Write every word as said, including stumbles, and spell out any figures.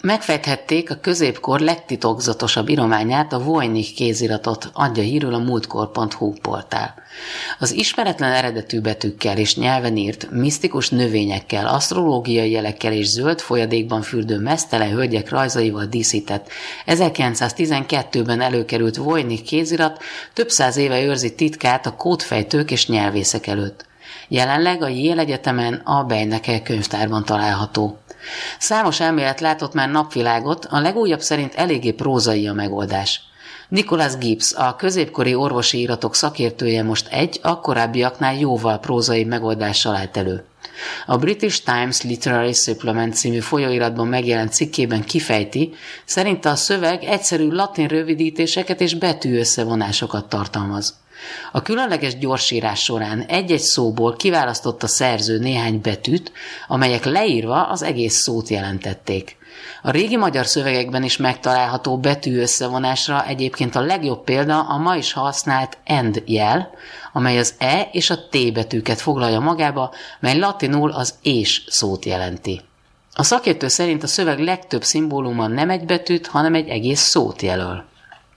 Megfejthették a középkor legtitokzatosabb írományát, a Voynich kéziratot, adja hírül a múltkor pont hu portál. Az ismeretlen eredetű betűkkel és nyelven írt, misztikus növényekkel, asztrológiai jelekkel és zöld folyadékban fürdő meztelen hölgyek rajzaival díszített ezerkilencszáztizenkettőben előkerült Voynich kézirat több száz éve őrzi titkát a kódfejtők és nyelvészek előtt. Jelenleg a Yale Egyetemen a Beinecke könyvtárban található. Számos elmélet látott már napvilágot, a legújabb szerint eléggé prózai a megoldás. Nicholas Gibbs, a középkori orvosi íratok szakértője most egy, a korábbiaknál jóval prózai megoldással állt elő. A British Times Literary Supplement című folyóiratban megjelent cikkében kifejti, szerinte a szöveg egyszerű latin rövidítéseket és betű összevonásokat tartalmaz. A különleges gyorsírás során egy-egy szóból kiválasztott a szerző néhány betűt, amelyek leírva az egész szót jelentették. A régi magyar szövegekben is megtalálható betű összevonásra egyébként a legjobb példa a ma is használt end jel, amely az e és a t betűket foglalja magába, mely latinul az és szót jelenti. A szakértő szerint a szöveg legtöbb szimbóluma nem egy betűt, hanem egy egész szót jelöl.